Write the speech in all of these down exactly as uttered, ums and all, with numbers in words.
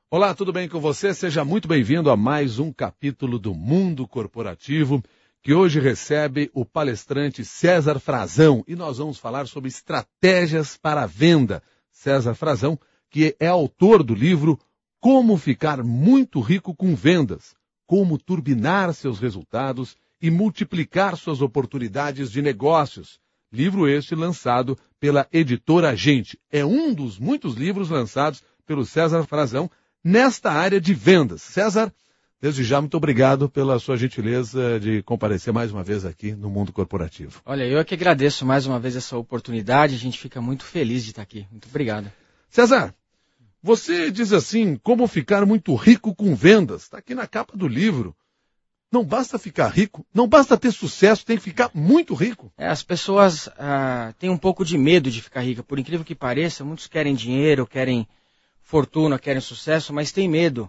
Olá, tudo bem com você? Seja muito bem-vindo a mais um capítulo do Mundo Corporativo, que hoje recebe o palestrante César Frazão. E nós vamos falar sobre estratégias para a venda. César Frazão, que é autor do livro Como Ficar Muito Rico com Vendas, como turbinar seus resultados e multiplicar suas oportunidades de negócios. Livro este lançado pela Editora Gente. É um dos muitos livros lançados pelo César Frazão nesta área de vendas. César, desde já, muito obrigado pela sua gentileza de comparecer mais uma vez aqui no Mundo Corporativo. Olha, eu é que agradeço mais uma vez essa oportunidade, a gente fica muito feliz de estar aqui. Muito obrigado. César, você diz assim, como ficar muito rico com vendas. Está aqui na capa do livro. Não basta ficar rico, não basta ter sucesso, tem que ficar muito rico. É, as pessoas ah, têm um pouco de medo de ficar rica. Por incrível que pareça, muitos querem dinheiro, querem fortuna, querem sucesso, mas têm medo.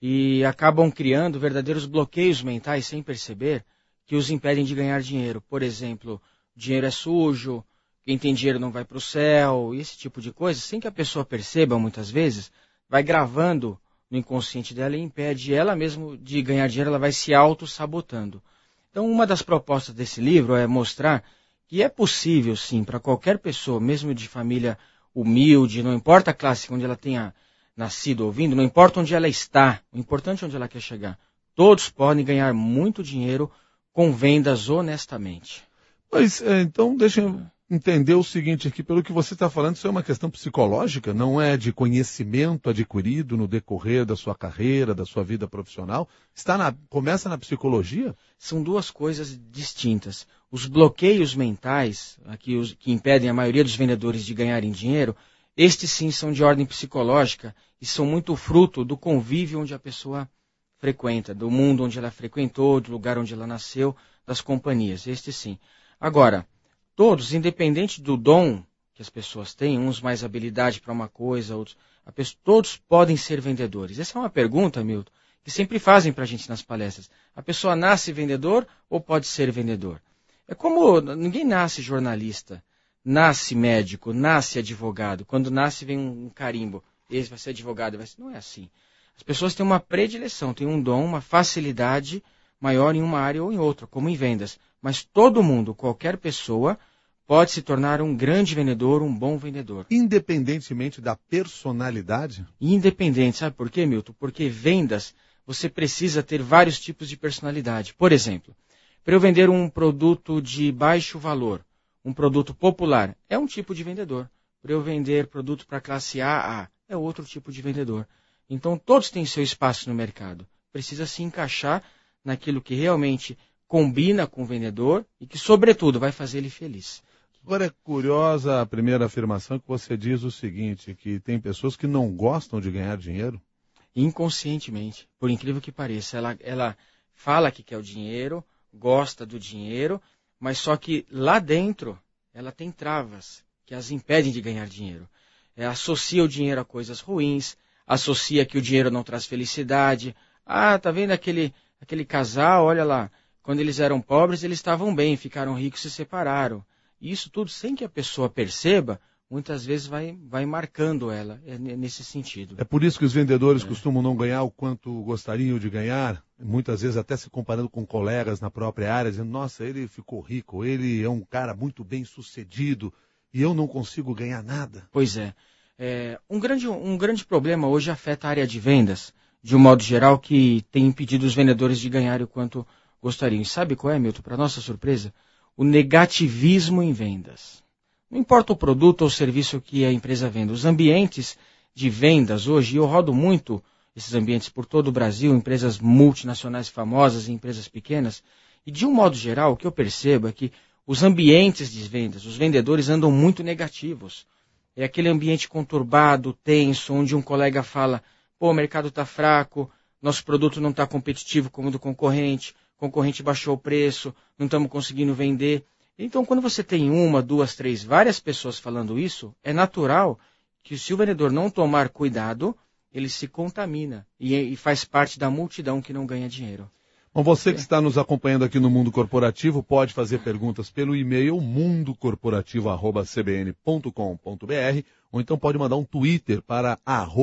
E acabam criando verdadeiros bloqueios mentais sem perceber que os impedem de ganhar dinheiro. Por exemplo, dinheiro é sujo, quem tem dinheiro não vai para o céu, esse tipo de coisa, sem que a pessoa perceba muitas vezes, vai gravando no inconsciente dela e impede ela mesma de ganhar dinheiro, ela vai se auto-sabotando. Então, uma das propostas desse livro é mostrar que é possível, sim, para qualquer pessoa, mesmo de família humilde, não importa a classe onde ela tenha nascido ou vindo, não importa onde ela está, o importante é onde ela quer chegar. Todos podem ganhar muito dinheiro com vendas honestamente. Mas, então, deixa eu entender o seguinte aqui, pelo que você está falando, isso é uma questão psicológica, não é de conhecimento adquirido no decorrer da sua carreira, da sua vida profissional? Está na, começa na psicologia? São duas coisas distintas. Os bloqueios mentais, aqui, os, que impedem a maioria dos vendedores de ganharem dinheiro, estes sim são de ordem psicológica e são muito fruto do convívio onde a pessoa frequenta, do mundo onde ela frequentou, do lugar onde ela nasceu, das companhias, estes sim. Agora, todos, independente do dom que as pessoas têm, uns mais habilidade para uma coisa, outros, a pessoa, todos podem ser vendedores. Essa é uma pergunta, Milton, que sempre fazem para a gente nas palestras. A pessoa nasce vendedor ou pode ser vendedor? É como ninguém nasce jornalista, nasce médico, nasce advogado. Quando nasce vem um carimbo, esse vai ser advogado. Vai ser... Não é assim. As pessoas têm uma predileção, têm um dom, uma facilidade maior em uma área ou em outra, como em vendas. Mas todo mundo, qualquer pessoa, pode se tornar um grande vendedor, um bom vendedor. Independentemente da personalidade? Independente, sabe por quê, Milton? Porque vendas, você precisa ter vários tipos de personalidade. Por exemplo, para eu vender um produto de baixo valor, um produto popular, é um tipo de vendedor. Para eu vender produto para classe A A, é outro tipo de vendedor. Então, todos têm seu espaço no mercado. Precisa se encaixar naquilo que realmente combina com o vendedor e que, sobretudo, vai fazer ele feliz. Agora é curiosa a primeira afirmação que você diz o seguinte, que tem pessoas que não gostam de ganhar dinheiro? Inconscientemente, por incrível que pareça. Ela, ela fala que quer o dinheiro, gosta do dinheiro, mas só que lá dentro ela tem travas que as impedem de ganhar dinheiro. É, associa o dinheiro a coisas ruins, associa que o dinheiro não traz felicidade. Ah, tá vendo aquele, aquele casal, olha lá, quando eles eram pobres, eles estavam bem, ficaram ricos e se separaram. E isso tudo, sem que a pessoa perceba, muitas vezes vai, vai marcando ela, é nesse sentido. É por isso que os vendedores é. costumam não ganhar o quanto gostariam de ganhar, muitas vezes até se comparando com colegas na própria área, dizendo, nossa, ele ficou rico, ele é um cara muito bem sucedido e eu não consigo ganhar nada. Pois é. é um, grande, um grande problema hoje afeta a área de vendas, de um modo geral, que tem impedido os vendedores de ganhar o quanto gostariam. E sabe qual é, Milton? Para nossa surpresa, o negativismo em vendas. Não importa o produto ou o serviço que a empresa vende. Os ambientes de vendas hoje, e eu rodo muito esses ambientes por todo o Brasil, empresas multinacionais famosas e empresas pequenas, e de um modo geral, o que eu percebo é que os ambientes de vendas, os vendedores andam muito negativos. É aquele ambiente conturbado, tenso, onde um colega fala, pô, o mercado está fraco, nosso produto não está competitivo como o do concorrente, o concorrente baixou o preço, não estamos conseguindo vender. Então, quando você tem uma, duas, três, várias pessoas falando isso, é natural que se o vendedor não tomar cuidado, ele se contamina e, e faz parte da multidão que não ganha dinheiro. Bom, você que está nos acompanhando aqui no Mundo Corporativo pode fazer perguntas pelo e-mail mundo corporativo arroba c b n ponto com ponto b r ou então pode mandar um Twitter para arroba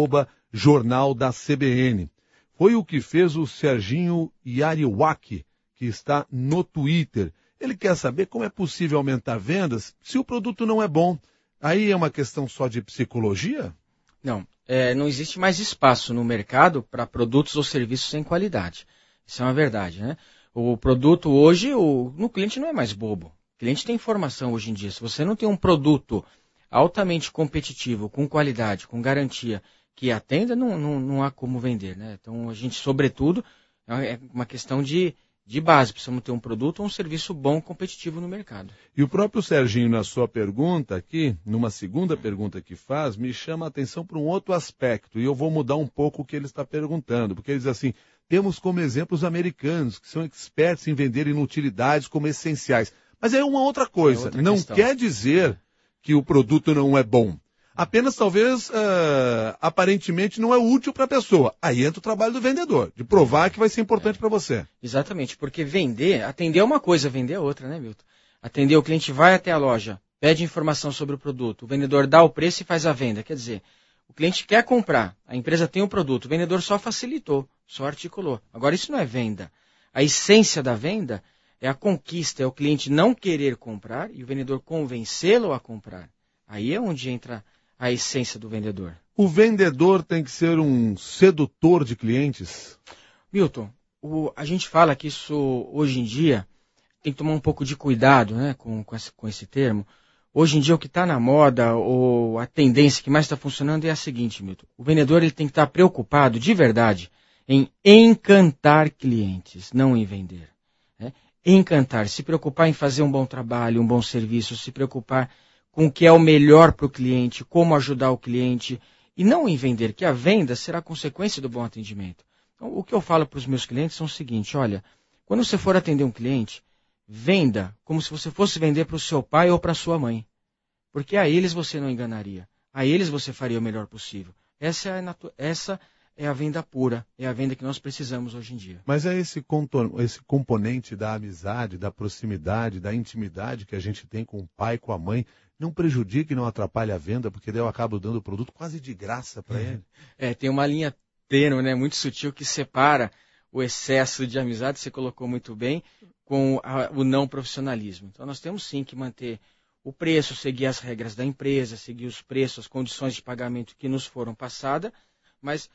jornal da C B N. Foi o que fez o Serginho Yariwaki, que está no Twitter. Ele quer saber como é possível aumentar vendas se o produto não é bom. Aí é uma questão só de psicologia? Não, é, não existe mais espaço no mercado para produtos ou serviços sem qualidade. Isso é uma verdade, né? O produto hoje, o, no cliente não é mais bobo. O cliente tem informação hoje em dia. Se você não tem um produto altamente competitivo, com qualidade, com garantia, que atenda, não, não, não há como vender, né? Então, a gente, sobretudo, é uma questão de, de base. Precisamos ter um produto ou um serviço bom, competitivo no mercado. E o próprio Serginho, na sua pergunta aqui, numa segunda pergunta que faz, me chama a atenção para um outro aspecto. E eu vou mudar um pouco o que ele está perguntando. Porque ele diz assim, temos como exemplos americanos, que são expertos em vender inutilidades como essenciais. Mas é uma outra coisa. É outra não questão. Quer dizer que o produto não é bom. Apenas, talvez, uh, aparentemente não é útil para a pessoa. Aí entra o trabalho do vendedor, de provar que vai ser importante é. para você. Exatamente, porque vender, atender é uma coisa, vender é outra, né, Milton? Atender, o cliente vai até a loja, pede informação sobre o produto, o vendedor dá o preço e faz a venda. Quer dizer, o cliente quer comprar, a empresa tem o produto, o vendedor só facilitou, só articulou. Agora, isso não é venda. A essência da venda é a conquista, é o cliente não querer comprar e o vendedor convencê-lo a comprar. Aí é onde entra a essência do vendedor. O vendedor tem que ser um sedutor de clientes? Milton, o, a gente fala que isso hoje em dia tem que tomar um pouco de cuidado, né, com, com, esse, com esse termo. Hoje em dia o que está na moda, ou a tendência que mais está funcionando é a seguinte, Milton. O vendedor ele tem que estar preocupado de verdade em encantar clientes, não em vender. Né? Encantar, se preocupar em fazer um bom trabalho, um bom serviço, se preocupar com o que é o melhor para o cliente, como ajudar o cliente, e não em vender, que a venda será consequência do bom atendimento. Então, o que eu falo para os meus clientes é o seguinte, olha, quando você for atender um cliente, venda como se você fosse vender para o seu pai ou para a sua mãe, porque a eles você não enganaria, a eles você faria o melhor possível. Essa é a, natu- essa é a venda pura, é a venda que nós precisamos hoje em dia. Mas é esse, contor- esse componente da amizade, da proximidade, da intimidade que a gente tem com o pai, com a mãe, não prejudica e não atrapalha a venda, porque daí eu acabo dando o produto quase de graça para ele. É, tem uma linha tênue, né, muito sutil, que separa o excesso de amizade, você colocou muito bem, com a, o não profissionalismo. Então nós temos sim que manter o preço, seguir as regras da empresa, seguir os preços, as condições de pagamento que nos foram passadas, mas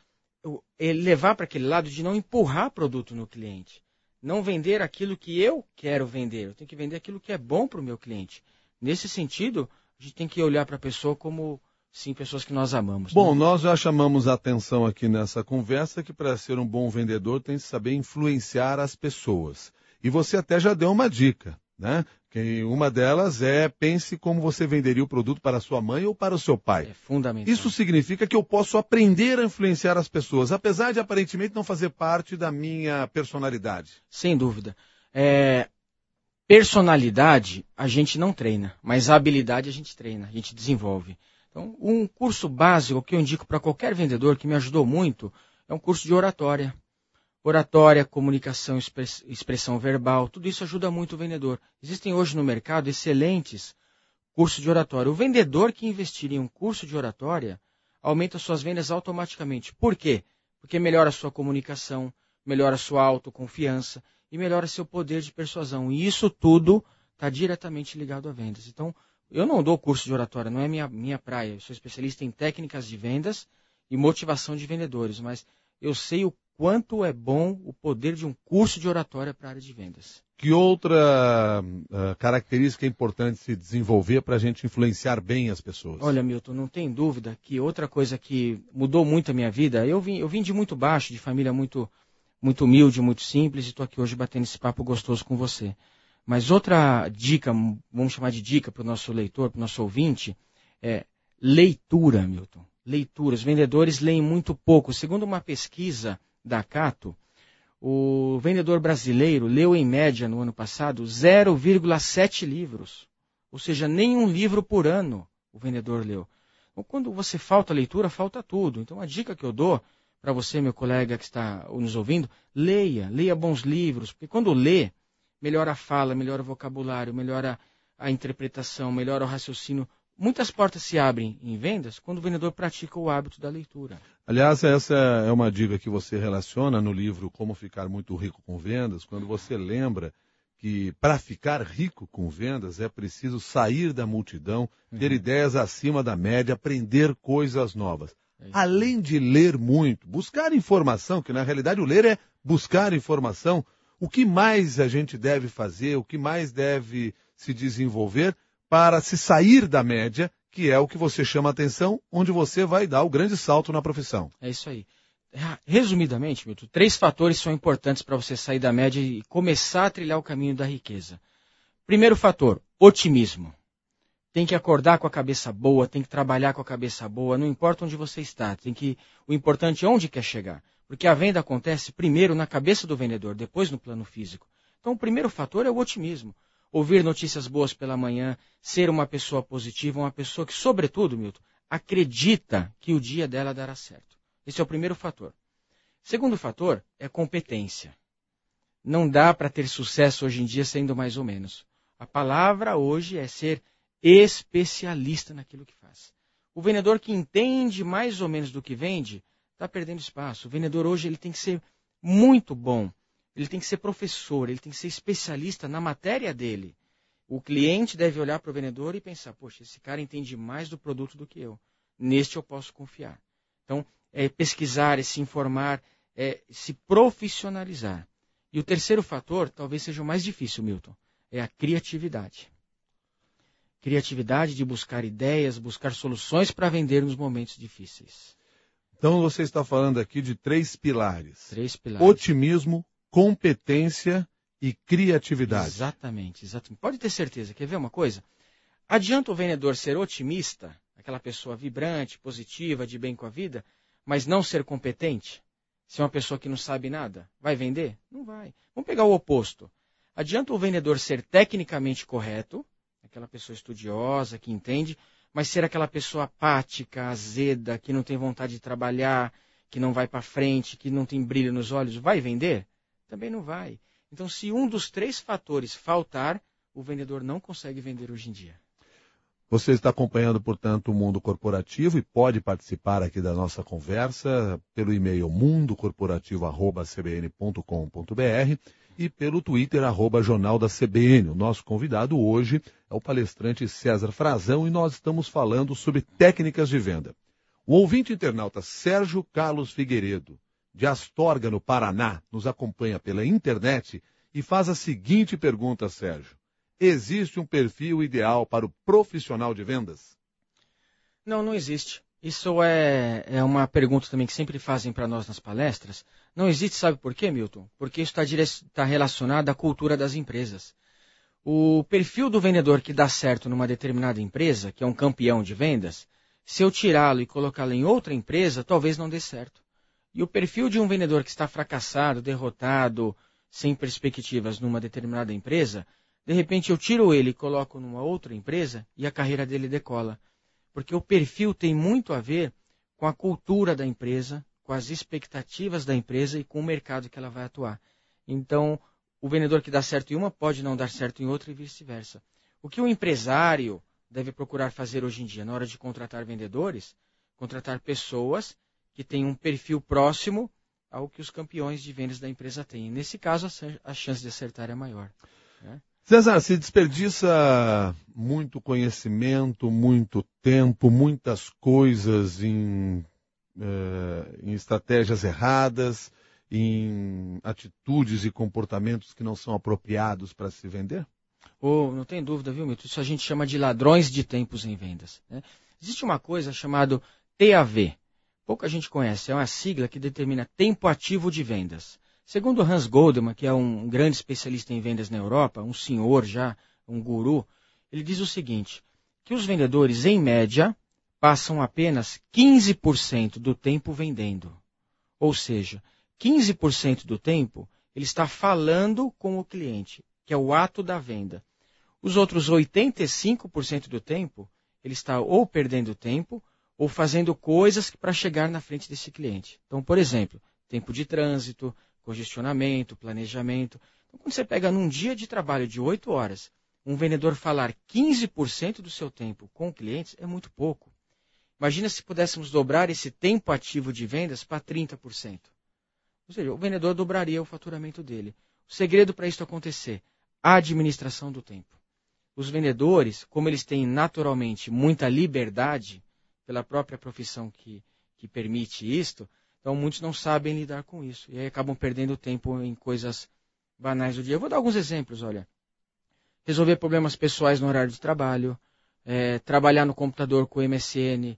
levar para aquele lado de não empurrar produto no cliente. Não vender aquilo que eu quero vender, eu tenho que vender aquilo que é bom para o meu cliente. Nesse sentido, a gente tem que olhar para a pessoa como, sim, pessoas que nós amamos. Bom, né? Nós já chamamos a atenção aqui nessa conversa que para ser um bom vendedor tem que saber influenciar as pessoas. E você até já deu uma dica, né? Que uma delas é pense como você venderia o produto para a sua mãe ou para o seu pai. É fundamental. Isso significa que eu posso aprender a influenciar as pessoas, apesar de aparentemente não fazer parte da minha personalidade. Sem dúvida. É... Personalidade a gente não treina, mas a habilidade a gente treina, a gente desenvolve. Então, um curso básico que eu indico para qualquer vendedor, que me ajudou muito, é um curso de oratória. Oratória, comunicação, expressão verbal, tudo isso ajuda muito o vendedor. Existem hoje no mercado excelentes cursos de oratória. O vendedor que investir em um curso de oratória aumenta suas vendas automaticamente. Por quê? Porque melhora a sua comunicação, melhora a sua autoconfiança e melhora seu poder de persuasão. E isso tudo está diretamente ligado a vendas. Então, eu não dou curso de oratória, não é minha, minha praia. Eu sou especialista em técnicas de vendas e motivação de vendedores, mas eu sei o quanto é bom o poder de um curso de oratória para a área de vendas. Que outra uh, característica é importante se desenvolver para a gente influenciar bem as pessoas? Olha, Milton, não tem dúvida que outra coisa que mudou muito a minha vida, eu vim, eu vim de muito baixo, de família muito, muito humilde, muito simples, e estou aqui hoje batendo esse papo gostoso com você. Mas outra dica, vamos chamar de dica para o nosso leitor, para o nosso ouvinte, é leitura, Milton. Leitura. Os vendedores leem muito pouco. Segundo uma pesquisa da Cato, o vendedor brasileiro leu em média no ano passado zero vírgula sete livros. Ou seja, nenhum livro por ano o vendedor leu. Então, quando você falta leitura, falta tudo. Então, a dica que eu dou para você, meu colega que está nos ouvindo, leia, leia bons livros, porque quando lê, melhora a fala, melhora o vocabulário, melhora a interpretação, melhora o raciocínio, muitas portas se abrem em vendas quando o vendedor pratica o hábito da leitura. Aliás, essa é uma dica que você relaciona no livro Como Ficar Muito Rico com Vendas, quando você lembra que para ficar rico com vendas é preciso sair da multidão, ter uhum. ideias acima da média, aprender coisas novas. É Além de ler muito, buscar informação, que na realidade o ler é buscar informação, o que mais a gente deve fazer, o que mais deve se desenvolver para se sair da média, que é o que você chama a atenção, onde você vai dar o grande salto na profissão. É isso aí. Resumidamente, Milton, três fatores são importantes para você sair da média e começar a trilhar o caminho da riqueza. Primeiro fator, otimismo. Tem que acordar com a cabeça boa, tem que trabalhar com a cabeça boa, não importa onde você está, tem que, o importante é onde quer chegar. Porque a venda acontece primeiro na cabeça do vendedor, depois no plano físico. Então o primeiro fator é o otimismo. Ouvir notícias boas pela manhã, ser uma pessoa positiva, uma pessoa que, sobretudo, Milton, acredita que o dia dela dará certo. Esse é o primeiro fator. Segundo fator é competência. Não dá para ter sucesso hoje em dia sendo mais ou menos. A palavra hoje é ser especialista naquilo que faz. O vendedor que entende mais ou menos do que vende está perdendo espaço. O vendedor hoje ele tem que ser muito bom. Ele tem que ser professor, ele tem que ser especialista na matéria dele. O cliente deve olhar para o vendedor e pensar, poxa, esse cara entende mais do produto do que eu. Neste eu posso confiar. Então, é pesquisar, é se informar, é se profissionalizar. E o terceiro fator, talvez seja o mais difícil, Milton, é a criatividade. Criatividade de buscar ideias, buscar soluções para vender nos momentos difíceis. Então você está falando aqui de três pilares. Três pilares. Otimismo, competência e criatividade. Exatamente, exatamente. Pode ter certeza. Quer ver uma coisa? Adianta o vendedor ser otimista, aquela pessoa vibrante, positiva, de bem com a vida, mas não ser competente? Se é uma pessoa que não sabe nada, vai vender? Não vai. Vamos pegar o oposto. Adianta o vendedor ser tecnicamente correto, aquela pessoa estudiosa, que entende, mas ser aquela pessoa apática, azeda, que não tem vontade de trabalhar, que não vai para frente, que não tem brilho nos olhos, vai vender? Também não vai. Então, se um dos três fatores faltar, o vendedor não consegue vender hoje em dia. Você está acompanhando, portanto, o Mundo Corporativo e pode participar aqui da nossa conversa pelo e-mail mundo corporativo arroba c b n ponto com ponto b r e pelo Twitter, arroba Jornal da C B N. O nosso convidado hoje é o palestrante César Frazão e nós estamos falando sobre técnicas de venda. O ouvinte internauta Sérgio Carlos Figueiredo, de Astorga, no Paraná, nos acompanha pela internet e faz a seguinte pergunta, Sérgio. Existe um perfil ideal para o profissional de vendas? Não, não existe. Isso é, é uma pergunta também que sempre fazem para nós nas palestras. Não existe, sabe por quê, Milton? Porque isso está dire... tá relacionado à cultura das empresas. O perfil do vendedor que dá certo numa determinada empresa, que é um campeão de vendas, se eu tirá-lo e colocá-lo em outra empresa, talvez não dê certo. E o perfil de um vendedor que está fracassado, derrotado, sem perspectivas numa determinada empresa, de repente eu tiro ele e coloco numa outra empresa e a carreira dele decola. Porque o perfil tem muito a ver com a cultura da empresa, com as expectativas da empresa e com o mercado que ela vai atuar. Então, o vendedor que dá certo em uma pode não dar certo em outra e vice-versa. O que o empresário deve procurar fazer hoje em dia, na hora de contratar vendedores? Contratar pessoas que têm um perfil próximo ao que os campeões de vendas da empresa têm. Nesse caso, a chance de acertar é maior, né? César, se desperdiça muito conhecimento, muito tempo, muitas coisas em, eh, em estratégias erradas, em atitudes e comportamentos que não são apropriados para se vender? Oh, não tem dúvida, viu, Milton? Isso a gente chama de ladrões de tempos em vendas, né? Existe uma coisa chamada T A V. Pouca gente conhece. É uma sigla que determina tempo ativo de vendas. Segundo Hans Goldman, que é um grande especialista em vendas na Europa, um senhor já, um guru, ele diz o seguinte, que os vendedores, em média, passam apenas quinze por cento do tempo vendendo. Ou seja, quinze por cento do tempo ele está falando com o cliente, que é o ato da venda. Os outros oitenta e cinco por cento do tempo, ele está ou perdendo tempo ou fazendo coisas para chegar na frente desse cliente. Então, por exemplo, tempo de trânsito, congestionamento, planejamento. Então, quando você pega num dia de trabalho de oito horas, Um vendedor falar quinze por cento do seu tempo com clientes é muito pouco. Imagina se pudéssemos dobrar esse tempo ativo de vendas para trinta por cento. Ou seja, o vendedor dobraria o faturamento dele. O segredo para isso acontecer, a administração do tempo. Os vendedores, como eles têm naturalmente muita liberdade, pela própria profissão que, que permite isto, então muitos não sabem lidar com isso. E aí acabam perdendo tempo em coisas banais do dia. Eu vou dar alguns exemplos, olha. Resolver problemas pessoais no horário de trabalho, é, trabalhar no computador com M S N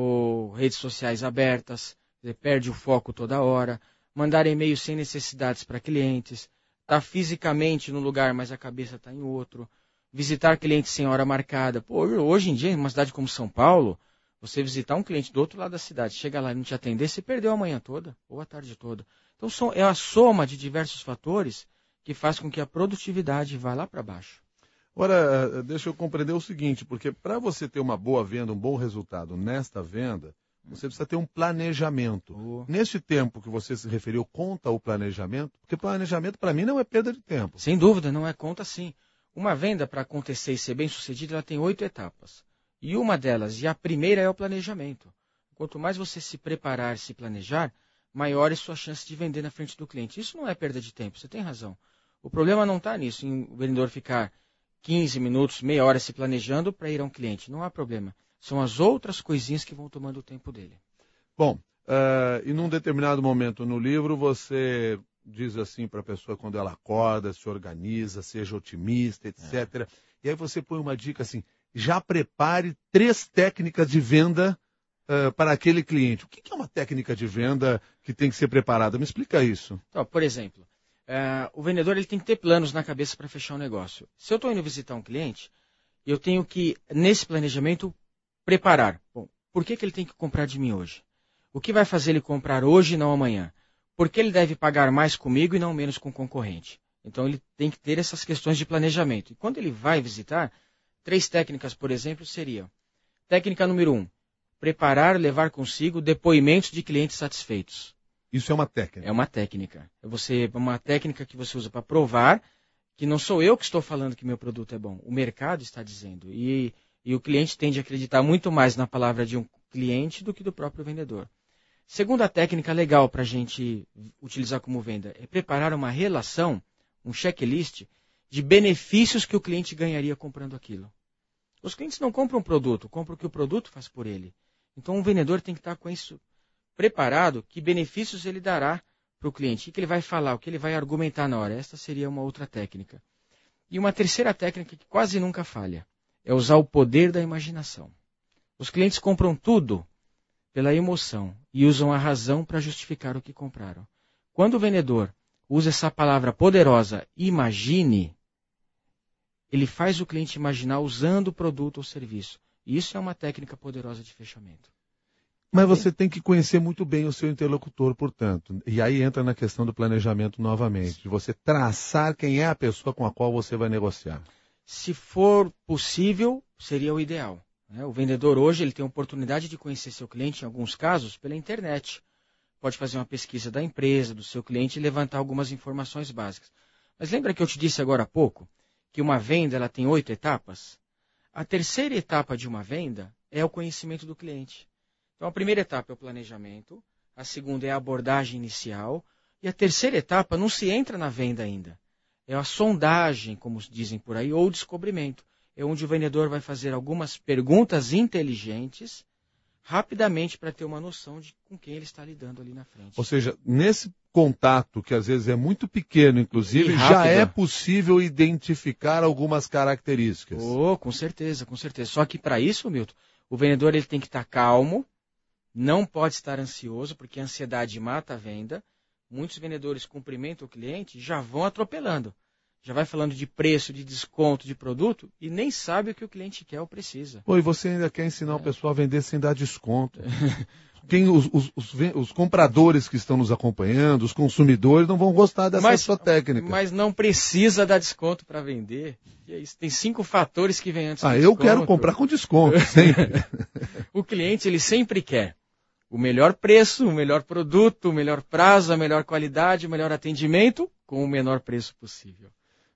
ou redes sociais abertas, perde o foco toda hora, mandar e-mail sem necessidades para clientes, estar fisicamente no lugar, mas a cabeça está em outro, visitar clientes sem hora marcada. Pô, hoje em dia, em uma cidade como São Paulo, você visitar um cliente do outro lado da cidade, chega lá e não te atender, você perdeu a manhã toda ou a tarde toda. Então é a soma de diversos fatores que faz com que a produtividade vá lá para baixo. Agora, deixa eu compreender o seguinte, porque para você ter uma boa venda, um bom resultado nesta venda, você precisa ter um planejamento. Oh. Neste tempo que você se referiu, conta o planejamento? Porque planejamento, para mim, não é perda de tempo. Sem dúvida, não é conta sim. Uma venda, para acontecer e ser bem sucedida, ela tem oito etapas. E uma delas, e a primeira, é o planejamento. Quanto mais você se preparar, se planejar, maior é sua chance de vender na frente do cliente. Isso não é perda de tempo, você tem razão. O problema não está nisso, em o vendedor ficar quinze minutos, meia hora se planejando para ir a um cliente. Não há problema. São as outras coisinhas que vão tomando o tempo dele. Bom, uh, e num determinado momento no livro, você diz assim para a pessoa quando ela acorda, se organiza, seja otimista, etcétera. É. E aí você põe uma dica assim, já prepare três técnicas de venda uh, para aquele cliente. O que é uma técnica de venda que tem que ser preparada? Me explica isso. Então, por exemplo, uh, o vendedor ele tem que ter planos na cabeça para fechar um negócio. Se eu estou indo visitar um cliente, eu tenho que, nesse planejamento, preparar. Bom, por que, que ele tem que comprar de mim hoje? O que vai fazer ele comprar hoje e não amanhã? Por que ele deve pagar mais comigo e não menos com o concorrente? Então ele tem que ter essas questões de planejamento. E quando ele vai visitar, três técnicas, por exemplo, seriam. Técnica número um, preparar, levar consigo depoimentos de clientes satisfeitos. Isso é uma técnica? É uma técnica. É você, uma técnica que você usa para provar que não sou eu que estou falando que meu produto é bom. O mercado está dizendo. E... E o cliente tende a acreditar muito mais na palavra de um cliente do que do próprio vendedor. Segunda técnica legal para a gente utilizar como venda é preparar uma relação, um checklist, de benefícios que o cliente ganharia comprando aquilo. Os clientes não compram um produto, compram o que o produto faz por ele. Então um vendedor tem que estar com isso preparado, que benefícios ele dará para o cliente, o que ele vai falar, o que ele vai argumentar na hora. Esta seria uma outra técnica. E uma terceira técnica que quase nunca falha. É usar o poder da imaginação. Os clientes compram tudo pela emoção e usam a razão para justificar o que compraram. Quando o vendedor usa essa palavra poderosa, imagine, ele faz o cliente imaginar usando o produto ou serviço. E isso é uma técnica poderosa de fechamento. Mas você tem que conhecer muito bem o seu interlocutor, portanto. E aí entra na questão do planejamento novamente, de você traçar quem é a pessoa com a qual você vai negociar. Se for possível, seria o ideal. Né? O vendedor hoje ele tem a oportunidade de conhecer seu cliente, em alguns casos, pela internet. Pode fazer uma pesquisa da empresa, do seu cliente e levantar algumas informações básicas. Mas lembra que eu te disse agora há pouco que uma venda ela tem oito etapas? A terceira etapa de uma venda é o conhecimento do cliente. Então a primeira etapa é o planejamento, a segunda é a abordagem inicial e a terceira etapa não se entra na venda ainda. É a sondagem, como dizem por aí, ou o descobrimento. É onde o vendedor vai fazer algumas perguntas inteligentes, rapidamente, para ter uma noção de com quem ele está lidando ali na frente. Ou seja, nesse contato, que às vezes é muito pequeno, inclusive, já é possível identificar algumas características. Oh, com certeza, com certeza. Só que para isso, Milton, o vendedor ele tem que estar calmo, não pode estar ansioso, porque a ansiedade mata a venda. Muitos vendedores cumprimentam o cliente e já vão atropelando. Já vai falando de preço, de desconto, de produto e nem sabe o que o cliente quer ou precisa. Pô, e você ainda quer ensinar é. o pessoal a vender sem dar desconto. Quem, os, os, os, os compradores que estão nos acompanhando, os consumidores, não vão gostar dessa mas, sua técnica. Mas não precisa dar desconto para vender. E é isso. Tem cinco fatores que vêm antes ah, do desconto. Ah, eu desconto. quero comprar com desconto, sempre. O cliente, ele sempre quer o melhor preço, o melhor produto, o melhor prazo, a melhor qualidade, o melhor atendimento, com o menor preço possível.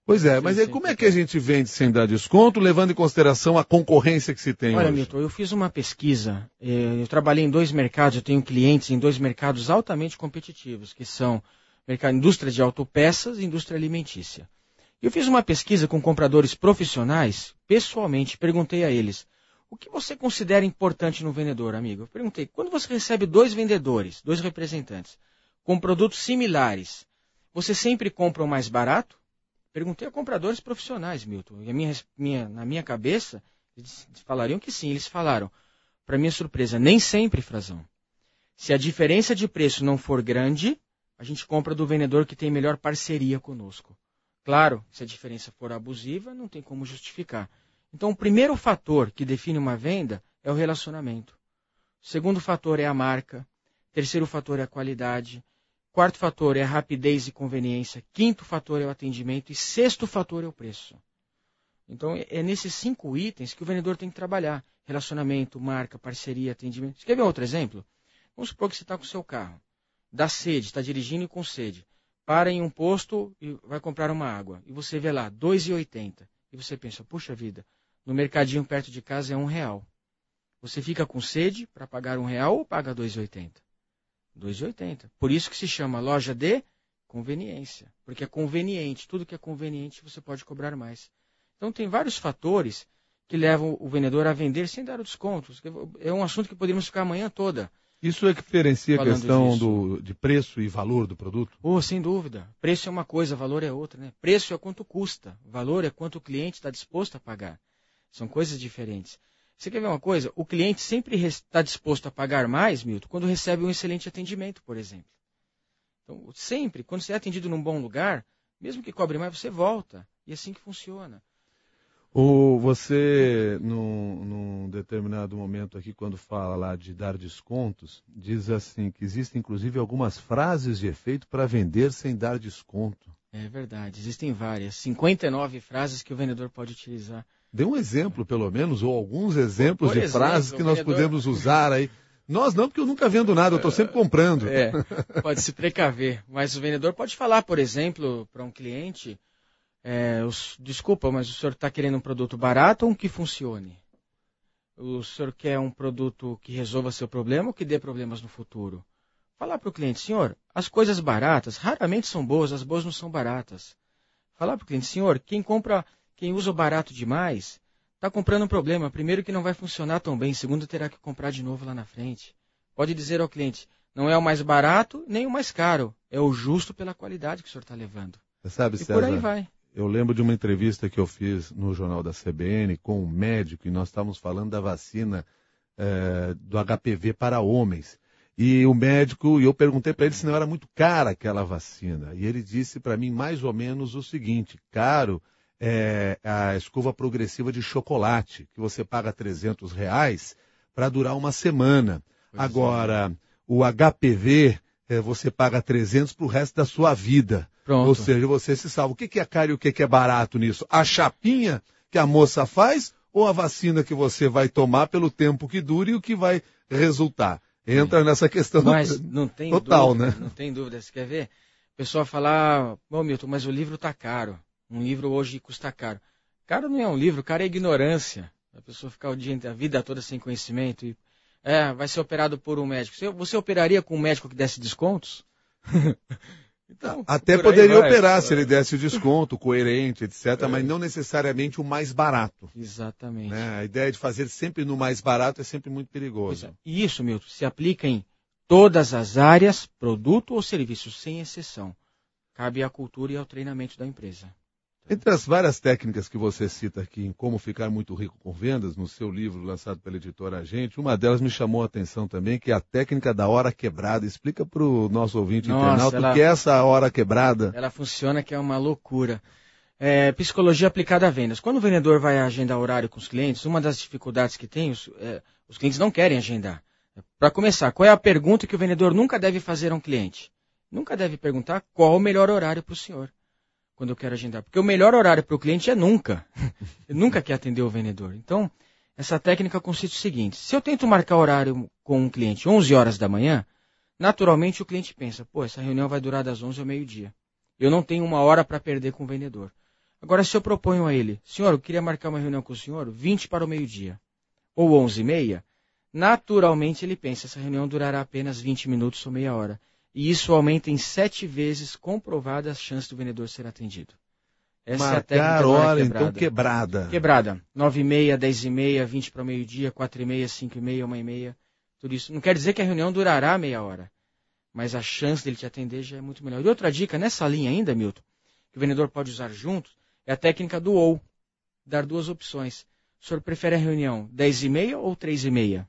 Pois é, mas aí como é que a gente vende sem dar desconto, levando em consideração a concorrência que se tem Olha, hoje? Milton, eu fiz uma pesquisa, eu trabalhei em dois mercados, eu tenho clientes em dois mercados altamente competitivos, que são mercado, indústria de autopeças e indústria alimentícia. Eu fiz uma pesquisa com compradores profissionais, pessoalmente, perguntei a eles, o que você considera importante no vendedor, amigo? Eu perguntei, quando você recebe dois vendedores, dois representantes, com produtos similares, você sempre compra o mais barato? Perguntei a compradores profissionais, Milton, e a minha, minha, na minha cabeça, eles falariam que sim. Eles falaram, para minha surpresa, nem sempre, Frazão. Se a diferença de preço não for grande, a gente compra do vendedor que tem melhor parceria conosco. Claro, se a diferença for abusiva, não tem como justificar. Então, o primeiro fator que define uma venda é o relacionamento. O segundo fator é a marca. O terceiro fator é a qualidade. Quarto fator é a rapidez e conveniência. Quinto fator é o atendimento. E sexto fator é o preço. Então, é nesses cinco itens que o vendedor tem que trabalhar. Relacionamento, marca, parceria, atendimento. Você quer ver outro exemplo? Vamos supor que você está com o seu carro. Dá sede, está dirigindo e com sede. Para em um posto e vai comprar uma água. E você vê lá, dois reais e oitenta centavos. E você pensa, puxa vida, no mercadinho perto de casa é um real. Você fica com sede para pagar um real ou paga dois reais e oitenta centavos? dois reais e oitenta centavos. Por isso que se chama loja de conveniência. Porque é conveniente. Tudo que é conveniente você pode cobrar mais. Então tem vários fatores que levam o vendedor a vender sem dar o desconto. É um assunto que poderíamos ficar a manhã toda. Isso é que diferencia a questão disso. do, de preço e valor do produto? Oh, sem dúvida. Preço é uma coisa, valor é outra. Né? Preço é quanto custa. Valor é quanto o cliente está disposto a pagar. São coisas diferentes. Você quer ver uma coisa? O cliente sempre está disposto a pagar mais, Milton, quando recebe um excelente atendimento, por exemplo. Então, sempre, quando você é atendido num bom lugar, mesmo que cobre mais, você volta. E é assim que funciona. Ou você, num, num determinado momento aqui, quando fala lá de dar descontos, diz assim que existem inclusive algumas frases de efeito para vender sem dar desconto. É verdade, existem várias. cinquenta e nove frases que o vendedor pode utilizar. Dê um exemplo, pelo menos, ou alguns exemplos Por de exemplo, frases que nós vendedor... podemos usar aí. Nós não, porque eu nunca vendo nada, eu estou sempre comprando. É, pode se precaver. Mas o vendedor pode falar, por exemplo, para um cliente... É, os, desculpa, mas o senhor está querendo um produto barato ou um que funcione? O senhor quer um produto que resolva seu problema ou que dê problemas no futuro? Falar para o cliente, senhor, as coisas baratas raramente são boas, as boas não são baratas. Falar para o cliente, senhor, quem compra, quem usa o barato demais, está comprando um problema. Primeiro que não vai funcionar tão bem, segundo terá que comprar de novo lá na frente. Pode dizer ao cliente, não é o mais barato nem o mais caro, é o justo pela qualidade que o senhor está levando. Você sabe, e César, por aí vai. Eu lembro de uma entrevista que eu fiz no Jornal da C B N com um médico e nós estávamos falando da vacina é, do H P V para homens. E o médico, e eu perguntei para ele se não era muito cara aquela vacina. E ele disse para mim mais ou menos o seguinte, caro é a escova progressiva de chocolate, que você paga trezentos reais para durar uma semana. Pois Agora, é. o H P V, é, você paga trezentos para o resto da sua vida. Pronto. Ou seja, você se salva. O que é caro e o que é barato nisso? A chapinha que a moça faz ou a vacina que você vai tomar pelo tempo que dura e o que vai resultar? Entra Sim. nessa questão mas não tem total, dúvida, né? Não tem dúvida. Você quer ver? O pessoal fala, bom, Milton, mas o livro está caro. Um livro hoje custa caro. Caro não é um livro, caro é ignorância. A pessoa ficar o dia, a vida toda sem conhecimento. E, é, vai ser operado por um médico. Você, você operaria com um médico que desse descontos? Então, Até poderia operar se ele desse o desconto, coerente, etcétera, é. mas não necessariamente o mais barato. Exatamente. Né? A ideia de fazer sempre no mais barato é sempre muito perigoso. E isso, Milton, se aplica em todas as áreas, produto ou serviço, sem exceção. Cabe à cultura e ao treinamento da empresa. Entre as várias técnicas que você cita aqui em Como Ficar Muito Rico com Vendas, no seu livro lançado pela editora Agente, uma delas me chamou a atenção também, que é a técnica da hora quebrada. Explica para o nosso ouvinte Nossa, internauta ela, o que é essa hora quebrada. Ela funciona que é uma loucura. É, psicologia aplicada a vendas. Quando o vendedor vai agendar horário com os clientes, uma das dificuldades que tem, os, é, os clientes não querem agendar. Para começar, qual é a pergunta que o vendedor nunca deve fazer a um cliente? Nunca deve perguntar qual o melhor horário para o senhor. Quando eu quero agendar. Porque o melhor horário para o cliente é nunca. Ele nunca quer atender o vendedor. Então, essa técnica consiste no seguinte. Se eu tento marcar horário com um cliente onze horas da manhã, naturalmente o cliente pensa, pô, essa reunião vai durar das onze ao meio-dia. Eu não tenho uma hora para perder com o vendedor. Agora, se eu proponho a ele, senhor, eu queria marcar uma reunião com o senhor, vinte para o meio-dia, ou onze e meia, naturalmente ele pensa, essa reunião durará apenas vinte minutos ou meia hora. E isso aumenta em sete vezes comprovada a chance do vendedor ser atendido. Essa Marcar é a técnica hora, quebrada. então, quebrada. Quebrada. nove e meia, dez e meia, vinte para o meio-dia, quatro e meia, cinco e meia, uma e meia, tudo isso. Não quer dizer que a reunião durará meia hora, mas a chance dele te atender já é muito melhor. E outra dica, nessa linha ainda, Milton, que o vendedor pode usar junto, é a técnica do ou, dar duas opções. O senhor prefere a reunião dez e meia ou três e meia?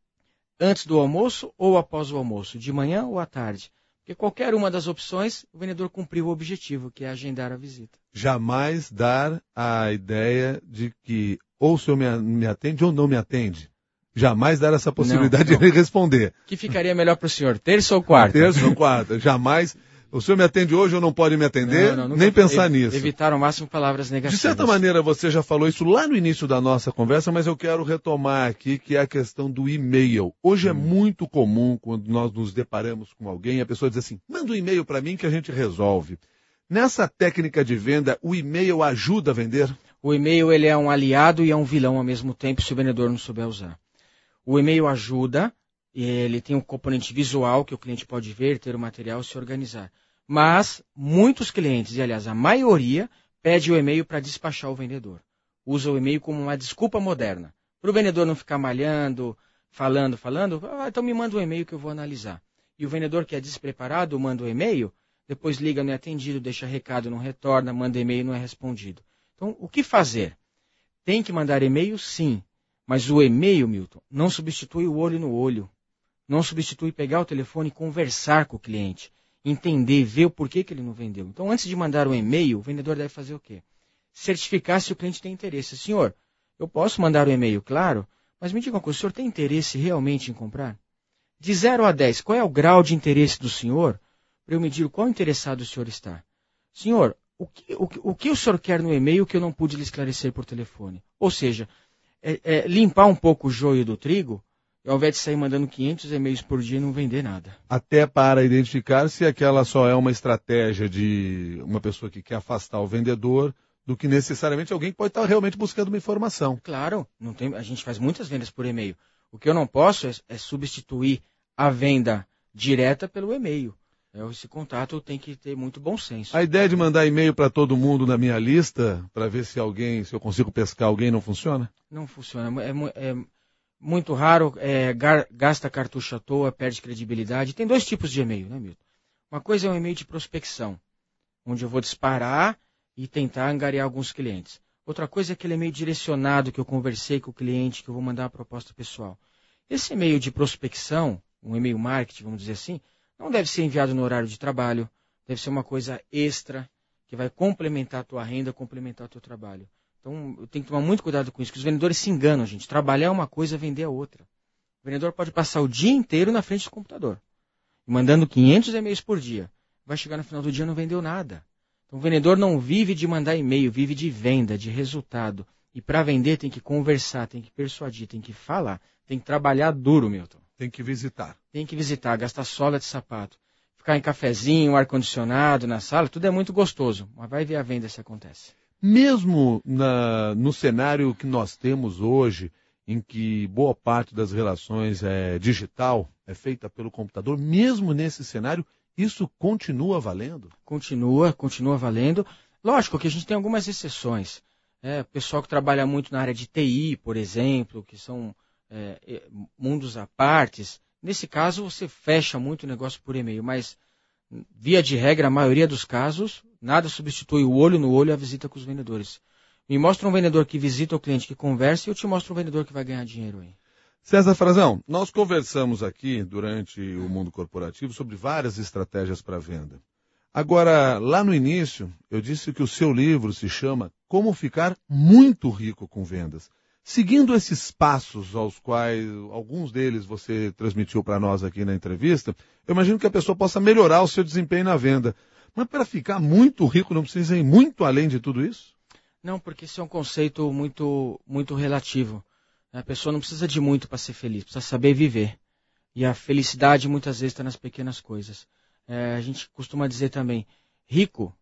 Antes do almoço ou após o almoço? De manhã ou à tarde? Porque qualquer uma das opções, o vendedor cumpriu o objetivo, que é agendar a visita. Jamais dar a ideia de que ou o senhor me, me atende ou não me atende. Jamais dar essa possibilidade não, não. de ele responder. Que ficaria melhor para o senhor, terça ou quarta? Terça ou quarta. Jamais. O senhor me atende hoje ou não pode me atender? Não, não, nem pensar ev nisso. Evitar ao máximo palavras negativas. De certa maneira, você já falou isso lá no início da nossa conversa, mas eu quero retomar aqui, que é a questão do e-mail. Hoje hum. é muito comum, quando nós nos deparamos com alguém, a pessoa diz assim, manda um e-mail para mim que a gente resolve. Nessa técnica de venda, o e-mail ajuda a vender? O e-mail ele é um aliado e é um vilão ao mesmo tempo, se o vendedor não souber usar. O e-mail ajuda, ele tem um componente visual que o cliente pode ver, ter o material, se organizar. Mas muitos clientes, e aliás a maioria, pede o e-mail para despachar o vendedor. Usa o e-mail como uma desculpa moderna. Para o vendedor não ficar malhando, falando, falando, ah, então me manda um e-mail que eu vou analisar. E o vendedor que é despreparado manda o e-mail, depois liga, não é atendido, deixa recado, não retorna, manda e-mail, não é respondido. Então, o que fazer? Tem que mandar e-mail, sim. Mas o e-mail, Milton, não substitui o olho no olho. Não substitui pegar o telefone e conversar com o cliente. Entender, ver o porquê que ele não vendeu. Então, antes de mandar um e-mail, o vendedor deve fazer o quê? Certificar se o cliente tem interesse. Senhor, eu posso mandar um e-mail, claro, mas me diga uma coisa, o senhor tem interesse realmente em comprar? De zero a dez, qual é o grau de interesse do senhor para eu medir o qual interessado o senhor está? Senhor, o que o, o que o senhor quer no e-mail que eu não pude lhe esclarecer por telefone? Ou seja, é, é, limpar um pouco o joio do trigo, ao invés de sair mandando quinhentos e-mails por dia e não vender nada. Até para identificar se aquela só é uma estratégia de uma pessoa que quer afastar o vendedor do que necessariamente alguém que pode estar realmente buscando uma informação. Claro, não tem, a gente faz muitas vendas por e-mail. O que eu não posso é, é substituir a venda direta pelo e-mail. Esse contato tem que ter muito bom senso. A ideia de mandar e-mail para todo mundo na minha lista, para ver se alguém, se eu consigo pescar alguém, não funciona? Não funciona. É, é muito raro, é, gasta cartucho à toa, perde credibilidade. Tem dois tipos de e-mail, né, Milton? Uma coisa é um e-mail de prospecção, onde eu vou disparar e tentar angariar alguns clientes. Outra coisa é aquele e-mail direcionado que eu conversei com o cliente, que eu vou mandar uma proposta pessoal. Esse e-mail de prospecção, um e-mail marketing, vamos dizer assim, não deve ser enviado no horário de trabalho, deve ser uma coisa extra, que vai complementar a tua renda, complementar o teu trabalho. Então, eu tenho que tomar muito cuidado com isso, porque os vendedores se enganam, gente. Trabalhar é uma coisa, vender é outra. O vendedor pode passar o dia inteiro na frente do computador, mandando quinhentos e-mails por dia. Vai chegar no final do dia e não vendeu nada. Então, o vendedor não vive de mandar e-mail, vive de venda, de resultado. E para vender tem que conversar, tem que persuadir, tem que falar, tem que trabalhar duro, Milton. Tem que visitar. Tem que visitar, gastar sola de sapato. Ficar em cafezinho, ar-condicionado na sala, tudo é muito gostoso. Mas vai ver a venda se acontece. Mesmo na, no cenário que nós temos hoje, em que boa parte das relações é digital, é feita pelo computador, mesmo nesse cenário, isso continua valendo? Continua, continua valendo. Lógico que a gente tem algumas exceções. É, o pessoal que trabalha muito na área de T I, por exemplo, que são é, mundos à partes. Nesse caso, você fecha muito o negócio por e-mail, mas, via de regra, a maioria dos casos, nada substitui o olho no olho a visita com os vendedores. Me mostra um vendedor que visita o cliente, que conversa, e eu te mostro um vendedor que vai ganhar dinheiro aí. César Frazão, nós conversamos aqui durante o mundo corporativo sobre várias estratégias para venda. Agora, lá no início, eu disse que o seu livro se chama Como Ficar Muito Rico com Vendas. Seguindo esses passos, aos quais alguns deles você transmitiu para nós aqui na entrevista, eu imagino que a pessoa possa melhorar o seu desempenho na venda. Mas para ficar muito rico, não precisa ir muito além de tudo isso? Não, porque isso é um conceito muito, muito relativo. A pessoa não precisa de muito para ser feliz, precisa saber viver. E a felicidade muitas vezes está nas pequenas coisas. É, a gente costuma dizer também, rico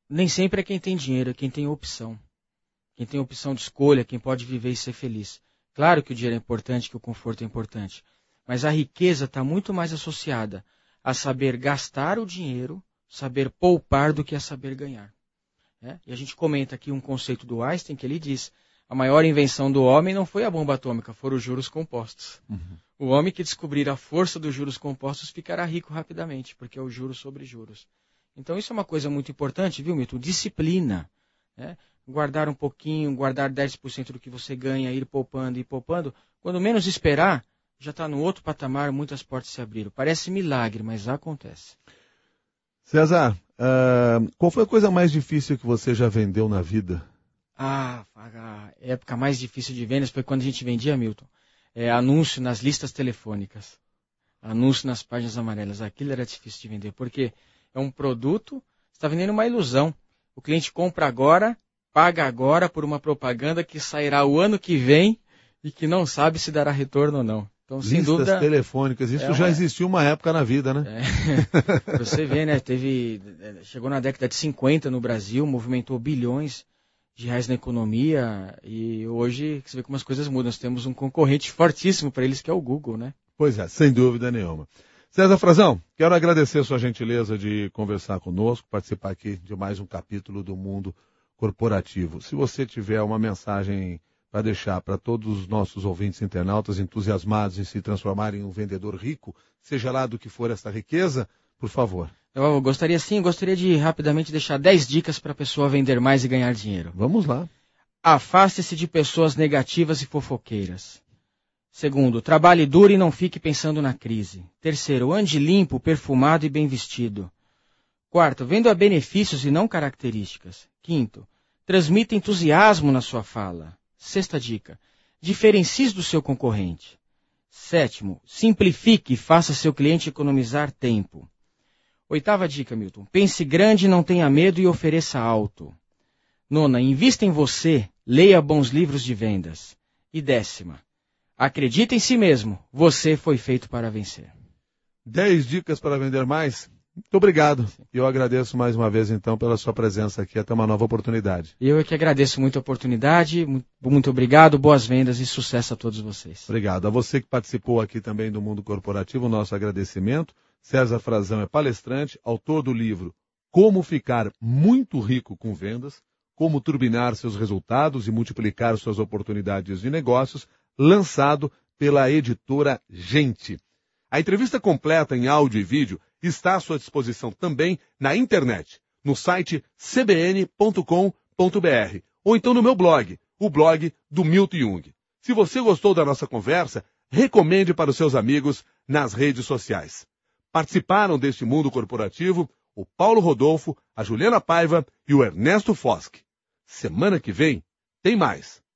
Nem sempre é quem tem dinheiro, é quem tem opção. Quem tem opção de escolha, quem pode viver e ser feliz. Claro que o dinheiro é importante, que o conforto é importante. Mas a riqueza está muito mais associada a saber gastar o dinheiro, saber poupar do que a saber ganhar. É? E a gente comenta aqui um conceito do Einstein que ele diz: a maior invenção do homem não foi a bomba atômica, foram os juros compostos. Uhum. O homem que descobrir a força dos juros compostos ficará rico rapidamente, porque é o juros sobre juros. Então isso é uma coisa muito importante, viu, Milton? Disciplina. Né? Guardar um pouquinho, guardar dez por cento do que você ganha, ir poupando e poupando. Quando menos esperar, já está no outro patamar, muitas portas se abriram. Parece milagre, mas acontece. César, uh, qual foi a coisa mais difícil que você já vendeu na vida? Ah, a época mais difícil de vendas foi quando a gente vendia, Milton, é, anúncio nas listas telefônicas. Anúncio nas páginas amarelas. Aquilo era difícil de vender, porque é um produto, você está vendendo uma ilusão. O cliente compra agora, paga agora por uma propaganda que sairá o ano que vem e que não sabe se dará retorno ou não. Então, Listas sem dúvida, telefônicas, isso é uma... já existiu uma época na vida, né? É. Você vê, né? Teve, chegou na década de cinquenta no Brasil, movimentou bilhões de reais na economia e hoje você vê como as coisas mudam. Nós temos um concorrente fortíssimo para eles que é o Google, né? Pois é, sem dúvida nenhuma. César Frazão, quero agradecer sua gentileza de conversar conosco, participar aqui de mais um capítulo do Mundo Corporativo. Se você tiver uma mensagem para deixar para todos os nossos ouvintes internautas entusiasmados em se transformarem em um vendedor rico, seja lá do que for essa riqueza, por favor. Eu gostaria sim, gostaria de rapidamente deixar dez dicas para a pessoa vender mais e ganhar dinheiro. Vamos lá. Afaste-se de pessoas negativas e fofoqueiras. Segundo, trabalhe duro e não fique pensando na crise. Terceiro, ande limpo, perfumado e bem vestido. Quarto, venda benefícios e não características. Quinto, transmita entusiasmo na sua fala. Sexta dica, diferencie-se do seu concorrente. Sétimo, simplifique e faça seu cliente economizar tempo. Oitava dica, Milton, pense grande, não tenha medo e ofereça alto. Nona, invista em você, leia bons livros de vendas. E décima, acredite em si mesmo, você foi feito para vencer. Dez dicas para vender mais? Muito obrigado. E eu agradeço mais uma vez, então, pela sua presença aqui. Até uma nova oportunidade. Eu é que agradeço muito a oportunidade. Muito obrigado, boas vendas e sucesso a todos vocês. Obrigado. A você que participou aqui também do Mundo Corporativo, nosso agradecimento. César Frazão é palestrante, autor do livro Como Ficar Muito Rico com Vendas, Como Turbinar Seus Resultados e Multiplicar Suas Oportunidades de Negócios, lançado pela editora Gente. A entrevista completa em áudio e vídeo está à sua disposição também na internet, no site c b n ponto com ponto b r, ou então no meu blog, o blog do Milton Jung. Se você gostou da nossa conversa, recomende para os seus amigos nas redes sociais. Participaram deste Mundo Corporativo o Paulo Rodolfo, a Juliana Paiva e o Ernesto Foschi. Semana que vem tem mais.